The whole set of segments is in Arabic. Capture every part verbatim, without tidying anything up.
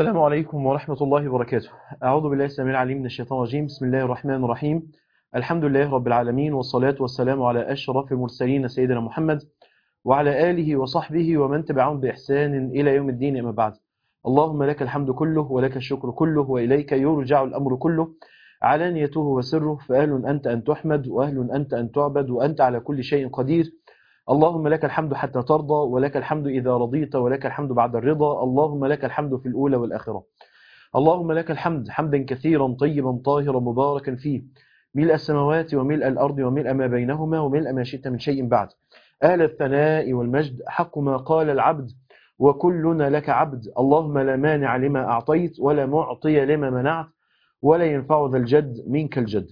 السلام عليكم ورحمة الله وبركاته. أعوذ بالله السميع العليم من الشيطان الرجيم. بسم الله الرحمن الرحيم. الحمد لله رب العالمين، والصلاة والسلام على أشرف المرسلين سيدنا محمد وعلى آله وصحبه ومن تبعهم بإحسان إلى يوم الدين، أما بعد. اللهم لك الحمد كله ولك الشكر كله وإليك يرجع الأمر كله، علانيته وسره، فأهل أنت أن تحمد وأهل أنت أن تعبد وأنت على كل شيء قدير. اللهم لك الحمد حتى ترضى، ولك الحمد إذا رضيت، ولك الحمد بعد الرضا. اللهم لك الحمد في الأولى والآخرة. اللهم لك الحمد حمدا كثيرا طيبا طاهرا مباركا فيه، ملء السماوات وملء الأرض وملء ما بينهما وملء ما شئت من شيء بعد. أهل الثناء والمجد، حق ما قال العبد وكلنا لك عبد. اللهم لا مانع لما أعطيت ولا معطي لما منعت ولا ينفع ذا الجد منك الجد.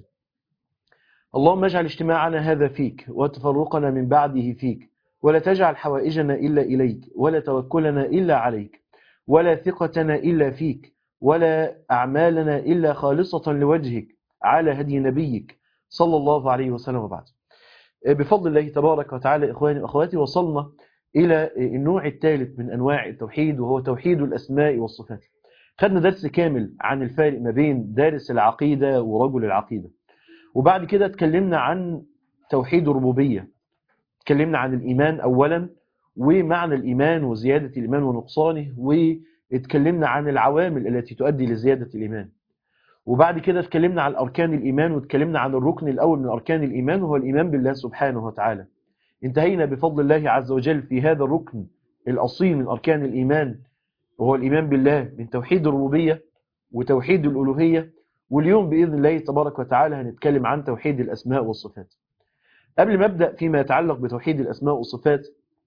اللهم اجعل اجتماعنا هذا فيك وتفرقنا من بعده فيك، ولا تجعل حوائجنا إلا إليك، ولا توكلنا إلا عليك، ولا ثقتنا إلا فيك، ولا أعمالنا إلا خالصة لوجهك، على هدي نبيك صلى الله عليه وسلم. وبعد، بفضل الله تبارك وتعالى إخواني وأخواتي، وصلنا إلى النوع الثالث من أنواع التوحيد، وهو توحيد الأسماء والصفات. خدنا درس كامل عن الفارق ما بين دارس العقيدة ورجل العقيدة، وبعد كده اتكلمنا عن توحيد الربوبية، اتكلمنا عن الإيمان أولا ومعنى الإيمان وزيادة الإيمان ونقصانه، واتكلمنا عن العوامل التي تؤدي لزيادة الإيمان، وبعد كده اتكلمنا عن أركان الإيمان، واتكلمنا عن الركن الأول من أركان الإيمان وهو الإيمان بالله سبحانه وتعالى. انتهينا بفضل الله عز وجل في هذا الركن الأصيل من أركان الإيمان، وهو الإيمان بالله، من توحيد الربوبية وتوحيد الألوهية. واليوم بإذن الله تبارك وتعالى هنتكلم عن توحيد الأسماء والصفات. قبل ما أبدأ فيما يتعلق بتوحيد الأسماء والصفات،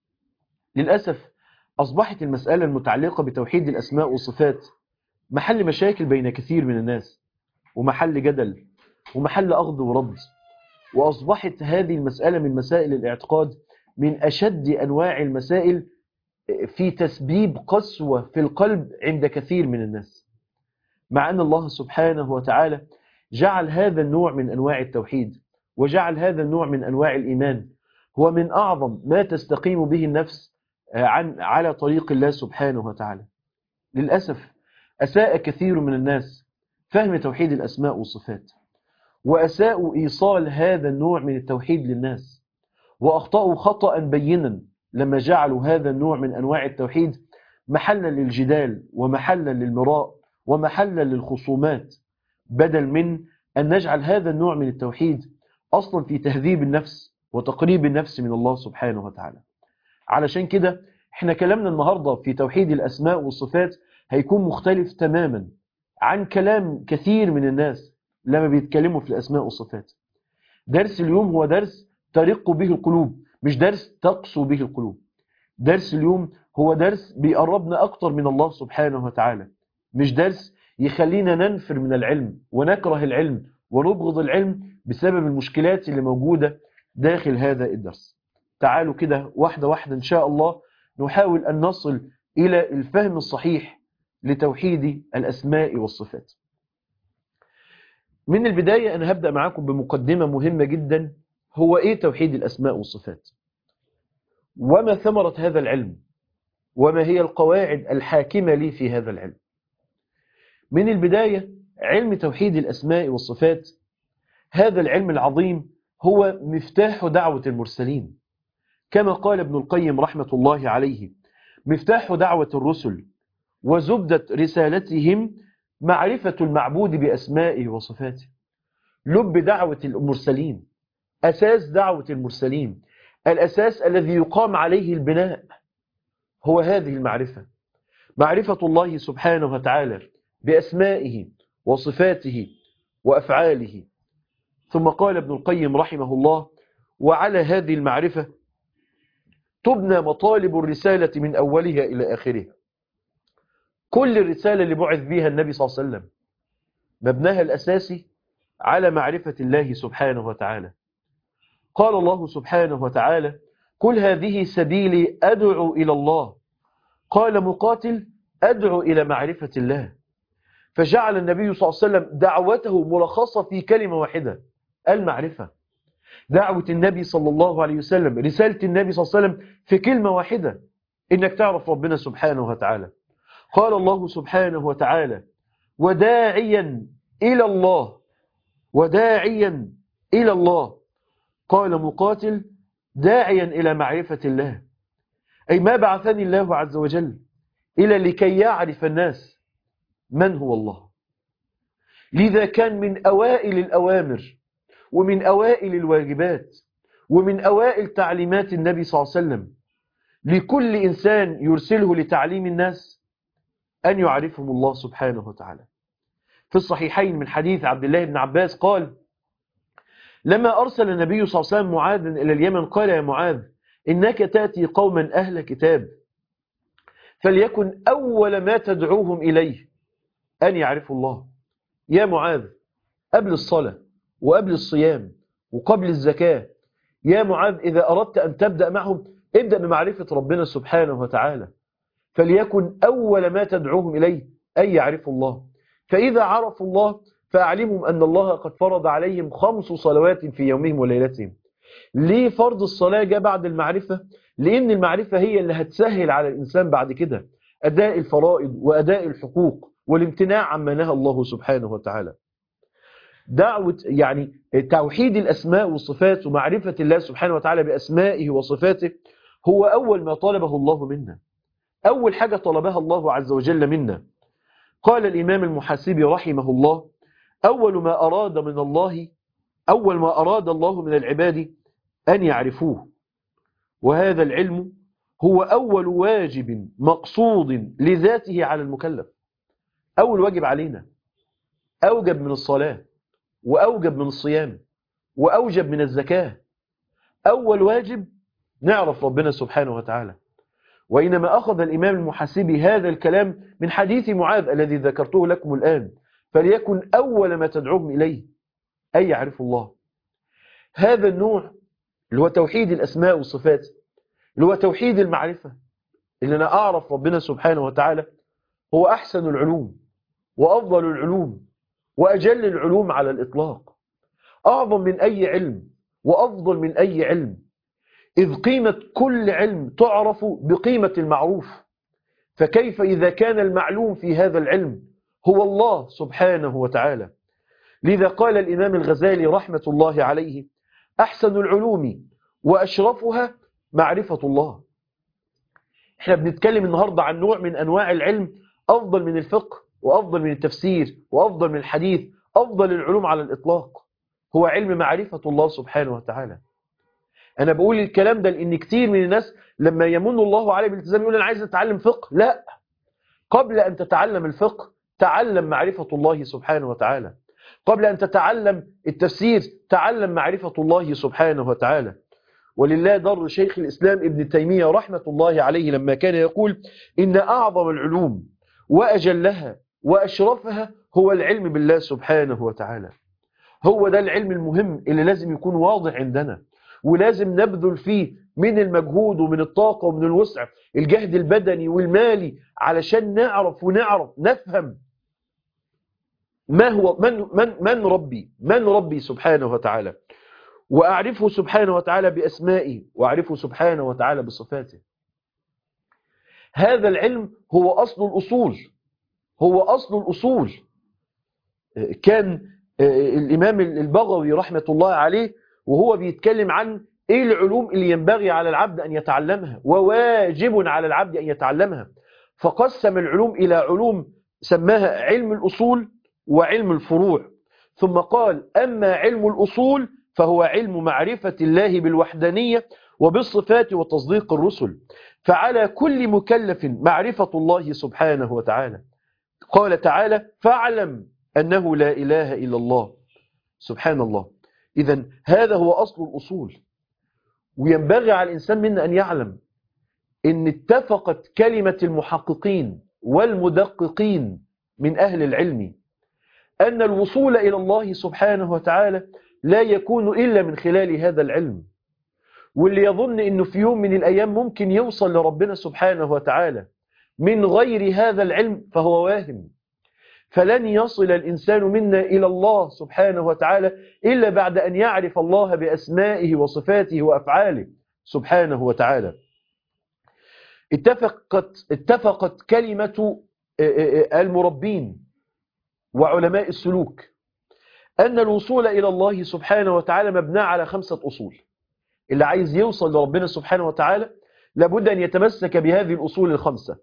للأسف أصبحت المسألة المتعلقة بتوحيد الأسماء والصفات محل مشاكل بين كثير من الناس، ومحل جدل، ومحل أخذ ورد. وأصبحت هذه المسألة من مسائل الاعتقاد من أشد أنواع المسائل في تسبيب قسوة في القلب عند كثير من الناس، مع أن الله سبحانه وتعالى جعل هذا النوع من أنواع التوحيد وجعل هذا النوع من أنواع الإيمان هو من أعظم ما تستقيم به النفس عن على طريق الله سبحانه وتعالى. للأسف أساء كثير من الناس فهم توحيد الأسماء والصفات، وأساءوا إيصال هذا النوع من التوحيد للناس، وأخطأوا خطأ بينا لما جعلوا هذا النوع من أنواع التوحيد محلا للجدال ومحلا للمراء ومحلا للخصومات، بدل من أن نجعل هذا النوع من التوحيد أصلا في تهذيب النفس وتقريب النفس من الله سبحانه وتعالى. علشان كده احنا كلامنا النهاردة في توحيد الأسماء والصفات هيكون مختلف تماما عن كلام كثير من الناس لما بيتكلموا في الأسماء والصفات. درس اليوم هو درس ترق به القلوب، مش درس تقسو به القلوب. درس اليوم هو درس بيقربنا أكتر من الله سبحانه وتعالى، مش درس يخلينا ننفر من العلم ونكره العلم ونبغض العلم بسبب المشكلات اللي موجودة داخل هذا الدرس. تعالوا كده واحدة واحدة إن شاء الله نحاول أن نصل إلى الفهم الصحيح لتوحيد الأسماء والصفات. من البداية أنا هبدأ معاكم بمقدمة مهمة جدا، هو إيه توحيد الأسماء والصفات؟ وما ثمرة هذا العلم؟ وما هي القواعد الحاكمة لي في هذا العلم؟ من البداية، علم توحيد الأسماء والصفات هذا العلم العظيم هو مفتاح دعوة المرسلين، كما قال ابن القيم رحمة الله عليه: مفتاح دعوة الرسل وزبدة رسالتهم معرفة المعبود بأسمائه وصفاته. لب دعوة المرسلين، أساس دعوة المرسلين، الأساس الذي يقام عليه البناء هو هذه المعرفة، معرفة الله سبحانه وتعالى بأسمائه وصفاته وأفعاله. ثم قال ابن القيم رحمه الله: وعلى هذه المعرفة تبنى مطالب الرسالة من أولها إلى آخرها. كل الرسالة اللي بعث بها النبي صلى الله عليه وسلم مبناها الأساسي على معرفة الله سبحانه وتعالى. قال الله سبحانه وتعالى: كل هذه سبيلي أدعو إلى الله. قال مقاتل: أدعو إلى معرفة الله. فجعل النبي صلى الله عليه وسلم دعوته ملخصة في كلمة واحدة: المعرفة. دعوة النبي صلى الله عليه وسلم، رسالة النبي صلى الله عليه وسلم في كلمة واحدة: إنك تعرف ربنا سبحانه وتعالى. قال الله سبحانه وتعالى: وداعيا إلى الله، وداعيا إلى الله. قال مقاتل: داعيا إلى معرفة الله، أي ما بعثني الله عز وجل إلى لكي يعرف الناس من هو الله. لذا كان من أوائل الأوامر ومن أوائل الواجبات ومن أوائل تعليمات النبي صلى الله عليه وسلم لكل إنسان يرسله لتعليم الناس أن يعرفهم الله سبحانه وتعالى. في الصحيحين من حديث عبد الله بن عباس قال: لما أرسل النبي صلى الله عليه وسلم معاذا إلى اليمن قال: يا معاذ، إنك تأتي قوما أهل كتاب، فليكن أول ما تدعوهم إليه أن يعرفوا الله. يا معاذ، قبل الصلاة وقبل الصيام وقبل الزكاة، يا معاذ إذا أردت أن تبدأ معهم ابدأ بمعرفة ربنا سبحانه وتعالى، فليكن أول ما تدعوهم إليه أن يعرفوا الله. فإذا عرفوا الله فأعلمهم أن الله قد فرض عليهم خمس صلوات في يومهم وليلتهم. ليه فرض الصلاة جاء بعد المعرفة؟ لأن المعرفة هي اللي هتسهل على الإنسان بعد كده أداء الفرائض وأداء الحقوق والامتناع عما نهى الله سبحانه وتعالى. دعوة يعني توحيد الأسماء والصفات ومعرفة الله سبحانه وتعالى بأسمائه وصفاته هو أول ما طلبه الله منا، أول حاجة طلبها الله عز وجل منا. قال الإمام المحاسبي رحمه الله: أول ما أراد من الله أول ما أراد الله من العباد أن يعرفوه، وهذا العلم هو أول واجب مقصود لذاته على المكلف. أول واجب علينا، أوجب من الصلاة وأوجب من الصيام وأوجب من الزكاة. أول واجب نعرف ربنا سبحانه وتعالى. وإنما أخذ الإمام المحاسبي هذا الكلام من حديث معاذ الذي ذكرته لكم الآن: فليكن أول ما تدعوهم إليه أن يعرفوا الله. هذا النوع اللي هو توحيد الأسماء والصفات، اللي هو توحيد المعرفة، اللي أنا أعرف ربنا سبحانه وتعالى، هو أحسن العلوم وأفضل العلوم وأجل العلوم على الإطلاق، أعظم من أي علم وأفضل من أي علم، إذ قيمة كل علم تعرف بقيمة المعروف. فكيف إذا كان المعلوم في هذا العلم هو الله سبحانه وتعالى؟ لذا قال الإمام الغزالي رحمة الله عليه: أحسن العلوم وأشرفها معرفة الله. احنا بنتكلم النهاردة عن نوع من أنواع العلم أفضل من الفقه وأفضل من التفسير وأفضل من الحديث، أفضل العلوم على الإطلاق هو علم معرفة الله سبحانه وتعالى. أنا بقول الكلام ده لأن كتير من الناس لما يمن الله عليه بالالتزام يقول أنا عايز أتعلم فقه. لا، قبل أن تتعلم الفقه تعلم معرفة الله سبحانه وتعالى. قبل أن تتعلم التفسير تعلم معرفة الله سبحانه وتعالى. ولله در شيخ الإسلام ابن تيمية رحمة الله عليه لما كان يقول: إن أعظم العلوم وأجلها وأشرفها هو العلم بالله سبحانه وتعالى. هو ده العلم المهم اللي لازم يكون واضح عندنا، ولازم نبذل فيه من المجهود ومن الطاقة ومن الوسع، الجهد البدني والمالي، علشان نعرف ونعرف نفهم ما هو من من من ربي من ربي سبحانه وتعالى، وأعرفه سبحانه وتعالى بأسمائه وأعرفه سبحانه وتعالى بصفاته. هذا العلم هو أصل الأصول، هو أصل الأصول. كان الإمام البغوي رحمة الله عليه وهو بيتكلم عن إيه العلوم اللي ينبغي على العبد أن يتعلمها وواجب على العبد أن يتعلمها، فقسم العلوم إلى علوم سماها علم الأصول وعلم الفروع. ثم قال: أما علم الأصول فهو علم معرفة الله بالوحدانية وبالصفات وتصديق الرسل، فعلى كل مكلف معرفة الله سبحانه وتعالى. قال تعالى: فاعلم أنه لا إله إلا الله. سبحان الله. إذن هذا هو أصل الأصول. وينبغي على الإنسان منا أن يعلم إن اتفقت كلمة المحققين والمدققين من أهل العلم أن الوصول إلى الله سبحانه وتعالى لا يكون إلا من خلال هذا العلم. واللي يظن أنه في يوم من الأيام ممكن يوصل لربنا سبحانه وتعالى من غير هذا العلم فهو واهم. فلن يصل الإنسان منا إلى الله سبحانه وتعالى إلا بعد أن يعرف الله بأسمائه وصفاته وأفعاله سبحانه وتعالى. اتفقت, اتفقت كلمة المربين وعلماء السلوك أن الوصول إلى الله سبحانه وتعالى مبنى على خمسة أصول. اللي عايز يوصل لربنا سبحانه وتعالى لابد أن يتمسك بهذه الأصول الخمسة.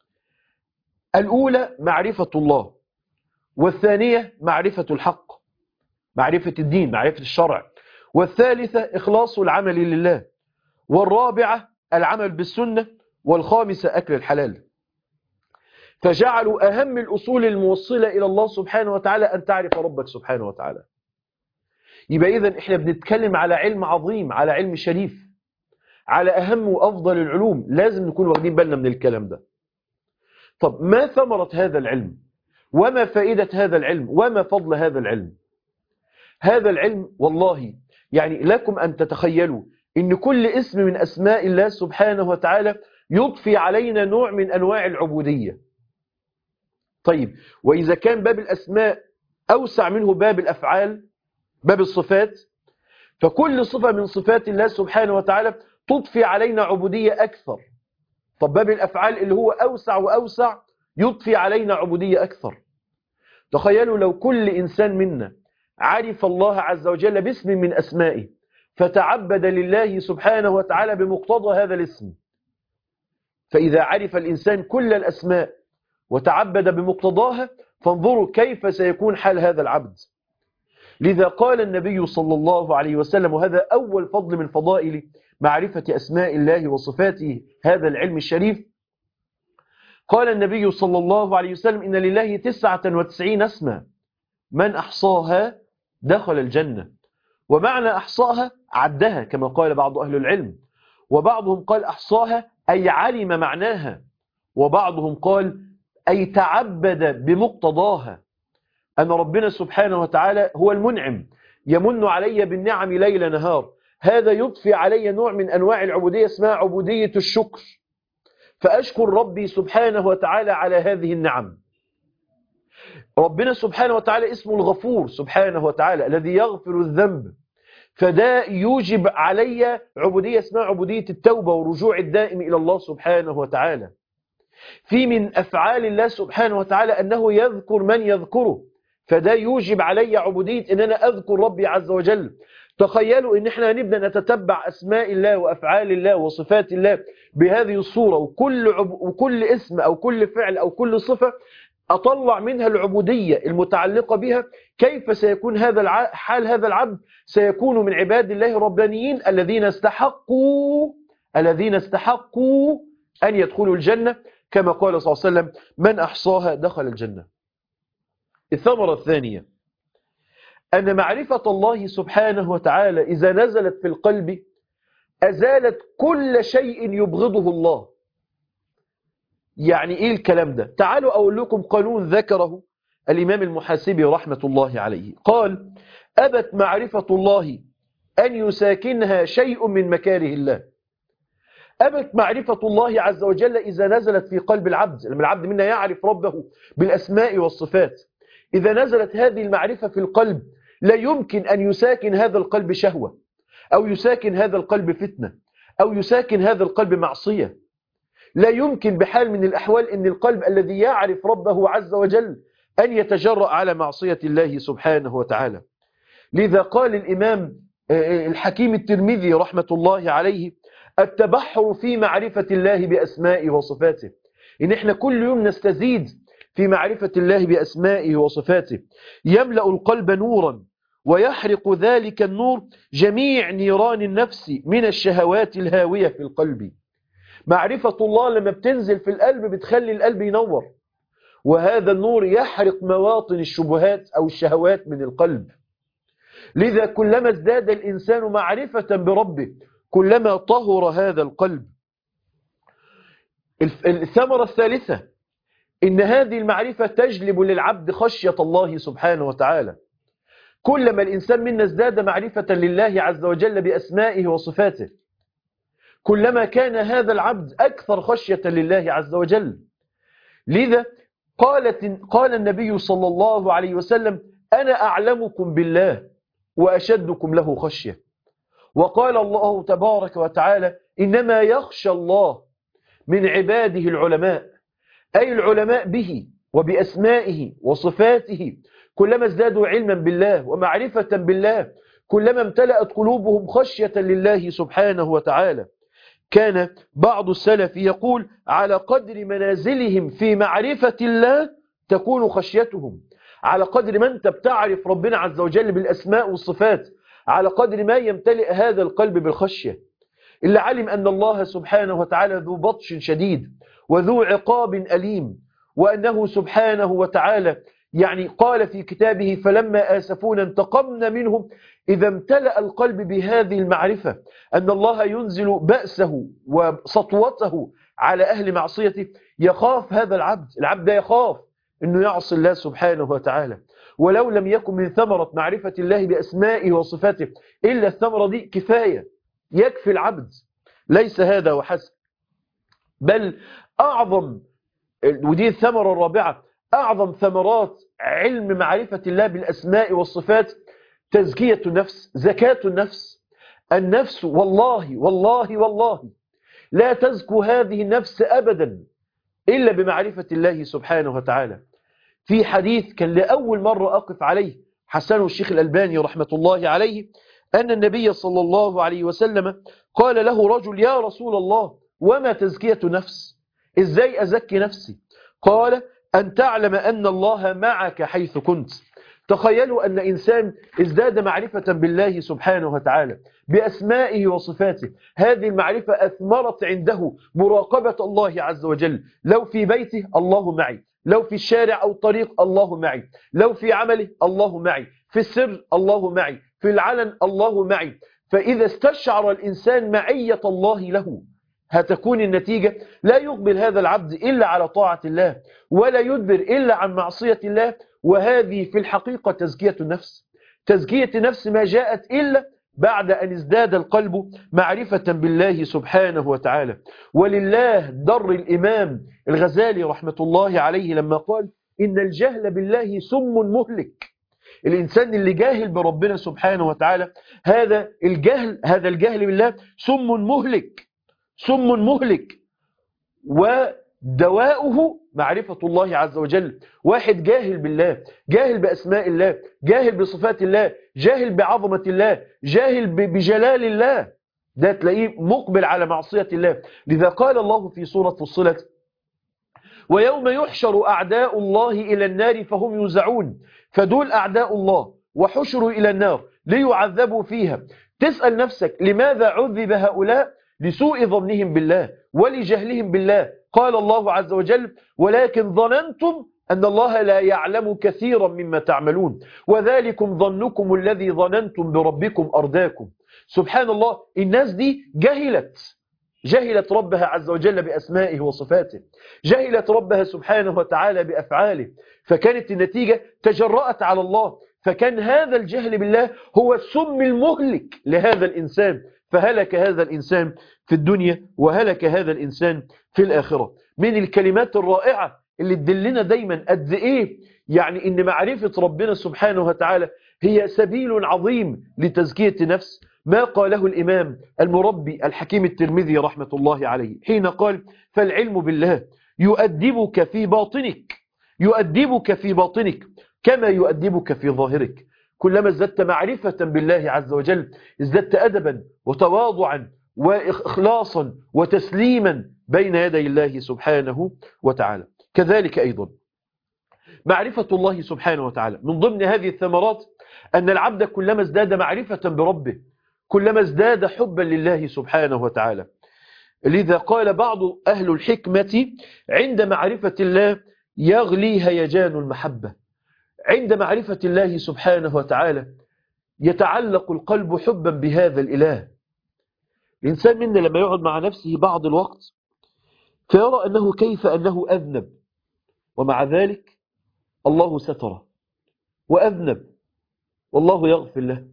الأولى معرفة الله، والثانية معرفة الحق، معرفة الدين، معرفة الشرع، والثالثة إخلاص العمل لله، والرابعة العمل بالسنة، والخامسة أكل الحلال. فجعلوا أهم الأصول الموصلة إلى الله سبحانه وتعالى أن تعرف ربك سبحانه وتعالى. يبقى إذن إحنا بنتكلم على علم عظيم، على علم شريف، على أهم وأفضل العلوم، لازم نكون واخدين بالنا من الكلام ده. طب ما ثمرة هذا العلم؟ وما فائدة هذا العلم؟ وما فضل هذا العلم؟ هذا العلم والله يعني لكم أن تتخيلوا إن كل اسم من أسماء الله سبحانه وتعالى يضفي علينا نوع من أنواع العبودية. طيب وإذا كان باب الأسماء أوسع منه باب الأفعال، باب الصفات، فكل صفة من صفات الله سبحانه وتعالى تضفي علينا عبودية أكثر. طب باب الأفعال اللي هو أوسع وأوسع يضفي علينا عبودية أكثر. تخيلوا لو كل إنسان منا عرف الله عز وجل باسم من أسمائه فتعبد لله سبحانه وتعالى بمقتضى هذا الاسم. فإذا عرف الإنسان كل الأسماء وتعبد بمقتضاها فانظروا كيف سيكون حال هذا العبد. لذا قال النبي صلى الله عليه وسلم، وهذا أول فضل من فضائل معرفة أسماء الله وصفاته، هذا العلم الشريف. قال النبي صلى الله عليه وسلم: إن لله تسعة وتسعين اسما من أحصاها دخل الجنة. ومعنى أحصاها عدها كما قال بعض أهل العلم، وبعضهم قال أحصاها أي علم معناها، وبعضهم قال أي تعبد بمقتضاها. أن ربنا سبحانه وتعالى هو المنعم، يمن علي بالنعم ليل نهار، هذا يضفي علي نوع من أنواع العبودية اسمها عبودية الشكر، فأشكر ربي سبحانه وتعالى على هذه النعم. ربنا سبحانه وتعالى اسمه الغفور سبحانه وتعالى الذي يغفر الذنب، فده يوجب علي عبودية اسمها عبودية التوبة والرجوع الدائم إلى الله سبحانه وتعالى. في من أفعال الله سبحانه وتعالى أنه يذكر من يذكره، فده يوجب علي عبودية أن أنا أذكر ربي عز وجل. تخيلوا أن احنا نبدأ نتتبع أسماء الله وأفعال الله وصفات الله بهذه الصورة، وكل, عب... وكل اسم أو كل فعل أو كل صفة أطلع منها العبودية المتعلقة بها. كيف سيكون هذا الع... حال هذا العبد؟ سيكون من عباد الله الربانيين الذين استحقوا الذين استحقوا أن يدخلوا الجنة، كما قال صلى الله عليه وسلم: من أحصاها دخل الجنة. الثمرة الثانية أن معرفة الله سبحانه وتعالى إذا نزلت في القلب أزالت كل شيء يبغضه الله. يعني إيه الكلام ده؟ تعالوا أقول لكم قانون ذكره الإمام المحاسبي رحمة الله عليه. قال: أبت معرفة الله أن يساكنها شيء من مكاره الله. أبت معرفة الله عز وجل إذا نزلت في قلب العبد، لما العبد منا يعرف ربه بالأسماء والصفات، إذا نزلت هذه المعرفة في القلب لا يمكن أن يساكن هذا القلب شهوة، أو يساكن هذا القلب فتنة، أو يساكن هذا القلب معصية. لا يمكن بحال من الأحوال أن القلب الذي يعرف ربه عز وجل أن يتجرأ على معصية الله سبحانه وتعالى. لذا قال الإمام الحكيم الترمذي رحمة الله عليه: التبحر في معرفة الله بأسمائه وصفاته. إن إحنا كل يوم نستزيد في معرفة الله بأسمائه وصفاته، يملأ القلب نورا ويحرق ذلك النور جميع نيران النفس من الشهوات الهاوية في القلب. معرفة الله لما بتنزل في القلب بتخلي القلب ينور، وهذا النور يحرق مواطن الشبهات أو الشهوات من القلب. لذا كلما ازداد الإنسان معرفة بربه كلما طهر هذا القلب. الثمرة الثالثة إن هذه المعرفة تجلب للعبد خشية الله سبحانه وتعالى. كلما الإنسان منا ازداد معرفة لله عز وجل بأسمائه وصفاته كلما كان هذا العبد أكثر خشية لله عز وجل. لذا قالت قال النبي صلى الله عليه وسلم: أنا أعلمكم بالله وأشدكم له خشية. وقال الله تبارك وتعالى: إنما يخشى الله من عباده العلماء. أي العلماء به وبأسمائه وصفاته كلما ازدادوا علما بالله ومعرفة بالله كلما امتلأت قلوبهم خشية لله سبحانه وتعالى. كان بعض السلف يقول على قدر منازلهم في معرفة الله تكون خشيتهم. على قدر ما أنت بتعرف ربنا عز وجل بالأسماء والصفات على قدر ما يمتلئ هذا القلب بالخشية. اللي علم أن الله سبحانه وتعالى ذو بطش شديد وذو عقاب أليم، وأنه سبحانه وتعالى يعني قال في كتابه فلما آسفونا انتقمنا منهم. إذا امتلأ القلب بهذه المعرفة أن الله ينزل بأسه وسطوته على أهل معصيته يخاف هذا العبد. العبد يخاف أنه يعصي الله سبحانه وتعالى، ولو لم يكن من ثمرة معرفة الله بأسمائه وصفاته إلا الثمرة دي كفاية يكفي العبد. ليس هذا وحسب، بل أعظم، ودي الثمرة الرابعة، أعظم ثمرات علم معرفة الله بالأسماء والصفات تزكية النفس، زكاة النفس. النفس والله والله والله لا تزكو هذه النفس أبدا إلا بمعرفة الله سبحانه وتعالى. في حديث كان لأول مرة أقف عليه حسنه الشيخ الألباني رحمة الله عليه، أن النبي صلى الله عليه وسلم قال له رجل يا رسول الله وما تزكية نفس؟ إزاي أزكي نفسي؟ قال أن تعلم أن الله معك حيث كنت. تخيلوا أن إنسان ازداد معرفة بالله سبحانه وتعالى بأسمائه وصفاته، هذه المعرفة أثمرت عنده مراقبة الله عز وجل. لو في بيته الله معي، لو في الشارع أو الطريق الله معي، لو في عمله الله معي، في السر الله معي، في العلن الله معي. فإذا استشعر الإنسان معية الله له هتكون النتيجة لا يقبل هذا العبد إلا على طاعة الله ولا يدبر إلا عن معصية الله. وهذه في الحقيقة تزكية النفس. تزكية النفس ما جاءت إلا بعد أن ازداد القلب معرفة بالله سبحانه وتعالى. ولله در الإمام الغزالي رحمة الله عليه لما قال إن الجهل بالله سم مهلك. الإنسان اللي جاهل بربنا سبحانه وتعالى هذا الجهل هذا الجهل بالله سم مهلك، سم مهلك، ودواؤه معرفة الله عز وجل. واحد جاهل بالله، جاهل بأسماء الله، جاهل بصفات الله، جاهل بعظمة الله، جاهل بجلال الله، ده تلاقيه مقبل على معصية الله. لذا قال الله في سورة فصلت ويوم يحشر أعداء الله إلى النار فهم يوزعون. فدول أعداء الله وحشروا إلى النار ليعذبوا فيها. تسأل نفسك لماذا عذب هؤلاء؟ لسوء ظنهم بالله ولجهلهم بالله. قال الله عز وجل ولكن ظننتم أن الله لا يعلم كثيرا مما تعملون وذلكم ظنكم الذي ظننتم بربكم أرداكم. سبحان الله، الناس دي جهلت جهلت ربها عز وجل بأسمائه وصفاته، جهلت ربها سبحانه وتعالى بأفعاله، فكانت النتيجة تجرأت على الله. فكان هذا الجهل بالله هو السم المهلك لهذا الإنسان، فهلك هذا الإنسان في الدنيا وهلك هذا الإنسان في الآخرة. من الكلمات الرائعة اللي تدلنا دايما قد إيه يعني إن معرفة ربنا سبحانه وتعالى هي سبيل عظيم لتزكية نفس ما قاله الإمام المربي الحكيم الترمذي رحمة الله عليه حين قال فالعلم بالله يؤدبك في باطنك يؤدبك في باطنك كما يؤدبك في ظاهرك. كلما ازددت معرفة بالله عز وجل ازددت أدبا وتواضعا وإخلاصا وتسليما بين يدي الله سبحانه وتعالى. كذلك أيضا معرفة الله سبحانه وتعالى من ضمن هذه الثمرات أن العبد كلما ازداد معرفة بربه كلما ازداد حبا لله سبحانه وتعالى. لذا قال بعض أهل الحكمة عند معرفة الله يغلي هيجان المحبة. عند معرفة الله سبحانه وتعالى يتعلق القلب حبا بهذا الإله. الإنسان منا لما يقعد مع نفسه بعض الوقت فيرى أنه كيف أنه أذنب، ومع ذلك الله ستره وأذنب والله يغفر له،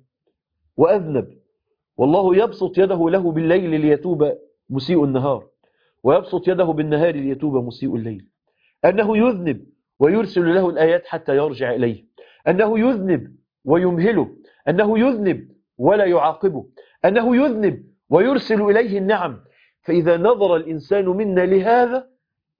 وأذنب والله يبسط يده له بالليل ليتوب مسيء النهار، ويبسط يده بالنهار ليتوب مسيء الليل. أنه يذنب ويرسل له الآيات حتى يرجع إليه، أنه يذنب ويمهله، أنه يذنب ولا يعاقبه، أنه يذنب ويرسل إليه النعم. فإذا نظر الإنسان منا لهذا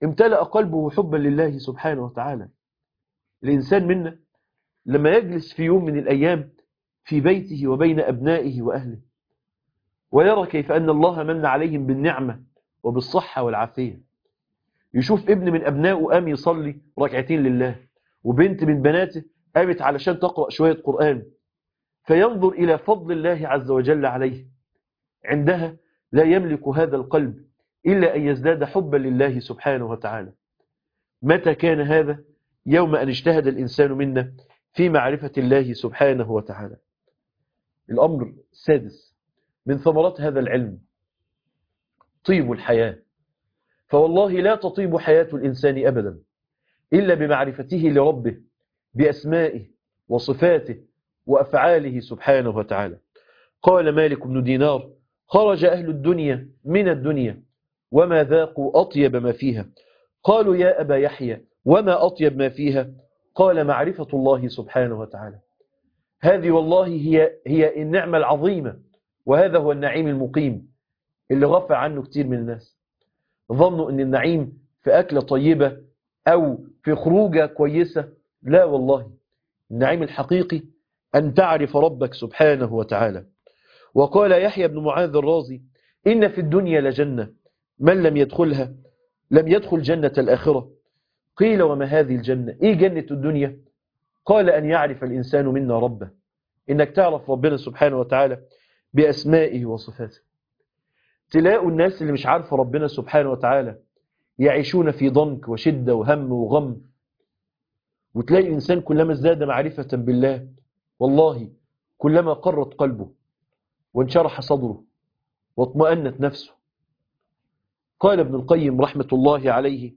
امتلأ قلبه حبا لله سبحانه وتعالى. الإنسان منا لما يجلس في يوم من الأيام في بيته وبين أبنائه وأهله ويرى كيف أن الله من عليهم بالنعمة وبالصحة والعافية، يشوف ابن من أبنائه قام يصلي ركعتين لله، وبنت من بناته قامت علشان تقرأ شوية قرآن، فينظر إلى فضل الله عز وجل عليه، عندها لا يملك هذا القلب إلا أن يزداد حبا لله سبحانه وتعالى. متى كان هذا؟ يوم أن اجتهد الإنسان منا في معرفة الله سبحانه وتعالى. الأمر السادس من ثمرات هذا العلم طيب الحياة. فوالله لا تطيب حياة الإنسان أبدا إلا بمعرفته لربه بأسمائه وصفاته وأفعاله سبحانه وتعالى. قال مالك بن دينار: خرج أهل الدنيا من الدنيا وما ذاقوا أطيب ما فيها. قالوا: يا أبا يحيى وما أطيب ما فيها؟ قال: معرفة الله سبحانه وتعالى. هذه والله هي هي النعمة العظيمة، وهذا هو النعيم المقيم اللي غفى عنه كتير من الناس. ظنوا أن النعيم في أكلة طيبة أو في خروجة كويسة. لا والله، النعيم الحقيقي أن تعرف ربك سبحانه وتعالى. وقال يحيى بن معاذ الرازي: إن في الدنيا لجنة من لم يدخلها لم يدخل جنة الآخرة. قيل: وما هذه الجنة؟ إيه جنة الدنيا؟ قال: أن يعرف الإنسان منا ربه، إنك تعرف ربنا سبحانه وتعالى بأسمائه وصفاته. تلاقوا الناس اللي مش عارفة ربنا سبحانه وتعالى يعيشون في ضنك وشدة وهم وغم، وتلاقي الإنسان كلما ازداد معرفة بالله والله كلما قرت قلبه وانشرح صدره واطمأنت نفسه. قال ابن القيم رحمة الله عليه: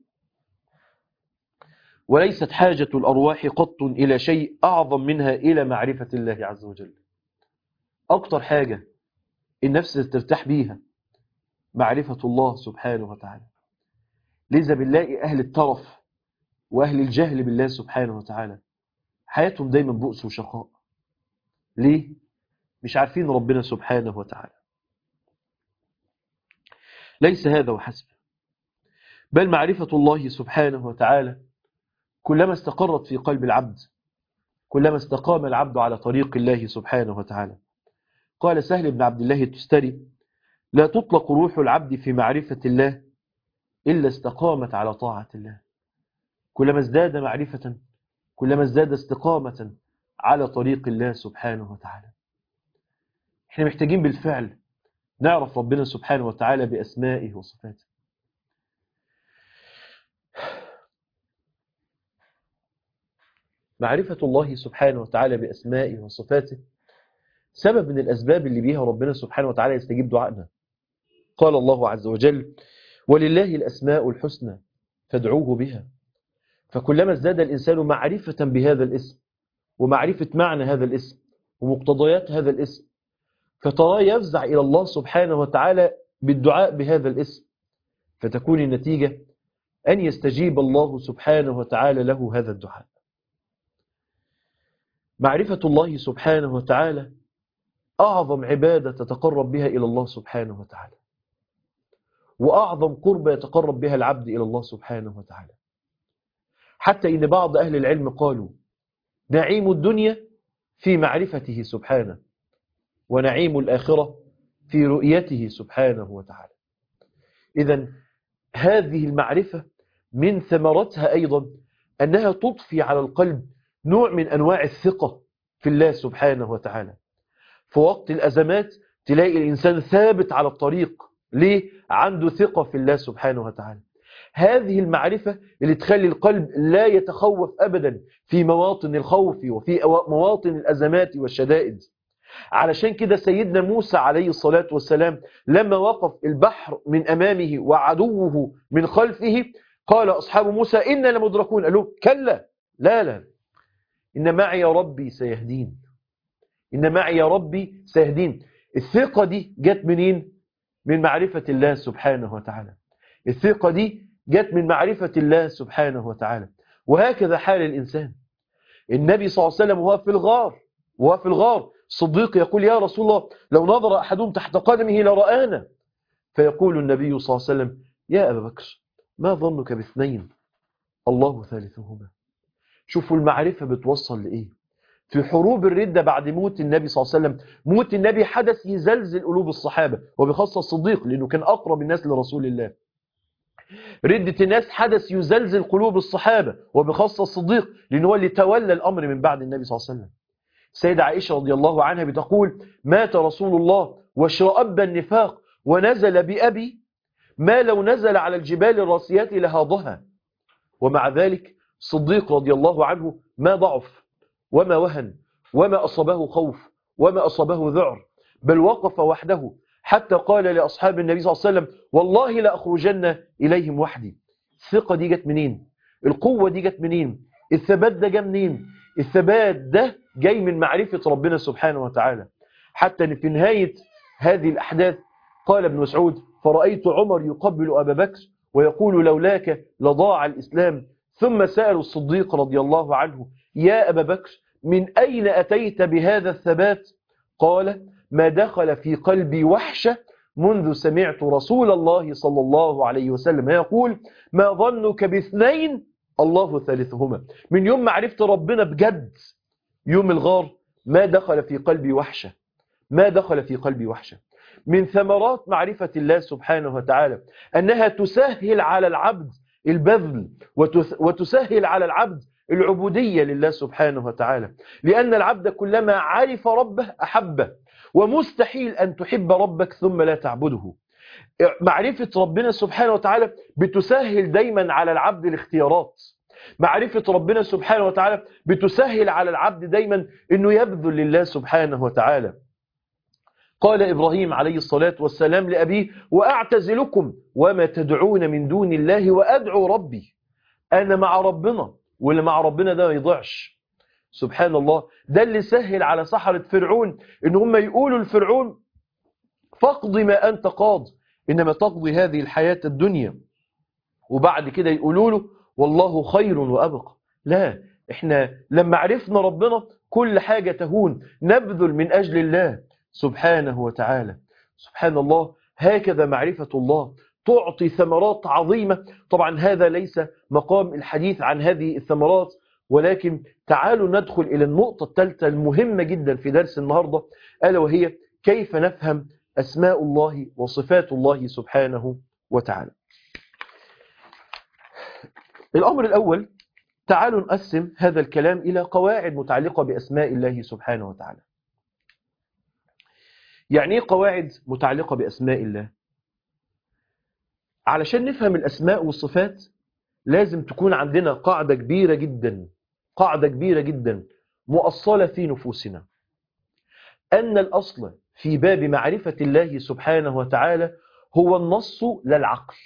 وليست حاجة الأرواح قط إلى شيء أعظم منها إلى معرفة الله عز وجل. أكتر حاجة النفس ترتاح بيها معرفة الله سبحانه وتعالى. لذا بنلاقي أهل الترف وأهل الجهل بالله سبحانه وتعالى حياتهم دايما بؤس وشقاء. ليه؟ مش عارفين ربنا سبحانه وتعالى. ليس هذا وحسب، بل معرفة الله سبحانه وتعالى كلما استقرت في قلب العبد كلما استقام العبد على طريق الله سبحانه وتعالى. قال سهل بن عبد الله التستري: لا تطلق روح العبد في معرفة الله إلا استقامت على طاعة الله. كلما ازداد معرفة كلما ازداد استقامة على طريق الله سبحانه وتعالى. احنا محتاجين بالفعل نعرف ربنا سبحانه وتعالى بأسمائه وصفاته. معرفة الله سبحانه وتعالى بأسمائه وصفاته سبب من الأسباب اللي بيها ربنا سبحانه وتعالى يستجيب دعائنا. قال الله عز وجل: ولله الأسماء الحسنى فادعوه بها. فكلما ازداد الإنسان معرفة بهذا الاسم ومعرفة معنى هذا الاسم ومقتضيات هذا الاسم، فتراه يفزع إلى الله سبحانه وتعالى بالدعاء بهذا الاسم، فتكون النتيجة أن يستجيب الله سبحانه وتعالى له هذا الدعاء. معرفة الله سبحانه وتعالى أعظم عبادة تتقرب بها إلى الله سبحانه وتعالى، وأعظم قربة يتقرب بها العبد إلى الله سبحانه وتعالى. حتى إن بعض أهل العلم قالوا: نعيم الدنيا في معرفته سبحانه، ونعيم الآخرة في رؤيته سبحانه وتعالى. إذن هذه المعرفة من ثمرتها أيضا أنها تضفي على القلب نوع من أنواع الثقة في الله سبحانه وتعالى. في وقت الأزمات تلاقي الإنسان ثابت على الطريق. ليه؟ عنده ثقة في الله سبحانه وتعالى. هذه المعرفة اللي تخلي القلب لا يتخوف أبدا في مواطن الخوف وفي مواطن الأزمات والشدائد. علشان كده سيدنا موسى عليه الصلاة والسلام لما وقف البحر من أمامه وعدوه من خلفه قال أصحاب موسى: إنا لمدركون. قالوا: كلا، لا لا، إن معي ربي سيهدين، إن معي ربي سيهدين. الثقة دي جت منين؟ من معرفة الله سبحانه وتعالى. الثقة دي جت من معرفة الله سبحانه وتعالى. وهكذا حال الإنسان. النبي صلى الله عليه وسلم وهو في الغار وهو في الغار الصديق يقول: يا رسول الله، لو نظر أحدهم تحت قدمه لرآنا. فيقول النبي صلى الله عليه وسلم: يا أبا بكر، ما ظنك باثنين الله ثالثهما. شوفوا المعرفة بتوصل لإيه. في حروب الردة بعد موت النبي صلى الله عليه وسلم، موت النبي حدث يزلزل قلوب الصحابة وبخاصة الصديق لأنه كان أقرب الناس لرسول الله. ردة الناس حدث يزلزل قلوب الصحابة وبخاصة الصديق لأنه هو اللي تولى الأمر من بعد النبي صلى الله عليه وسلم. سيدة عائشة رضي الله عنها بتقول: مات رسول الله واشرأب النفاق ونزل بأبي ما لو نزل على الجبال الراسيات لهاضها. ومع ذلك الصديق رضي الله عنه ما ضعف وما وهن وما أصابه خوف وما أصابه ذعر، بل وقف وحده حتى قال لأصحاب النبي صلى الله عليه وسلم: والله لأخرجن إليهم وحدي. الثقة دي جت منين؟ القوة دي جت منين؟ الثبات ده جاء منين؟ الثبات ده جاي من معرفة ربنا سبحانه وتعالى. حتى في نهاية هذه الأحداث قال ابن مسعود: فرأيت عمر يقبل أبا بكر ويقول: لولاك لضاع الإسلام. ثم سألوا الصديق رضي الله عنه: يا أبا بكر من أين أتيت بهذا الثبات؟ قال: ما دخل في قلبي وحشة منذ سمعت رسول الله صلى الله عليه وسلم يقول: ما ظنك باثنين الله ثالثهما. من يوم ما عرفت ربنا بجد يوم الغار ما دخل في قلبي وحشة، ما دخل في قلبي وحشة. من ثمرات معرفة الله سبحانه وتعالى أنها تسهل على العبد البذل وتسهل على العبد العبودية لله سبحانه وتعالى، لأن العبد كلما عرف ربه أحبه، ومستحيل أن تحب ربك ثم لا تعبده. معرفة ربنا سبحانه وتعالى بتسهل دايما على العبد الاختيارات. معرفة ربنا سبحانه وتعالى بتسهل على العبد دايما أنه يبذل لله سبحانه وتعالى. قال إبراهيم عليه الصلاة والسلام لأبيه: وأعتزلكم وما تدعون من دون الله وأدعو ربي. أنا مع ربنا، واللي مع ربنا ده ما يضيعش. سبحان الله. ده اللي سهل على سحرة فرعون إن هم يقولوا لفرعون: فاقض ما أنت قاض إنما تقضي هذه الحياة الدنيا. وبعد كده يقولوا له: والله خير وأبقى. لا، إحنا لما عرفنا ربنا كل حاجة تهون، نبذل من أجل الله سبحانه وتعالى. سبحان الله. هكذا معرفة الله تعطي ثمرات عظيمة. طبعا هذا ليس مقام الحديث عن هذه الثمرات، ولكن تعالوا ندخل إلى النقطة الثالثة المهمة جدا في درس النهاردة، ألا وهي كيف نفهم أسماء الله وصفات الله سبحانه وتعالى. الأمر الأول، تعالوا نقسم هذا الكلام إلى قواعد متعلقة بأسماء الله سبحانه وتعالى. يعني ايه قواعد متعلقة بأسماء الله؟ علشان نفهم الأسماء والصفات لازم تكون عندنا قاعدة كبيرة جدا، قاعدة كبيرة جدا مؤصلة في نفوسنا، أن الأصل في باب معرفة الله سبحانه وتعالى هو النص لا العقل.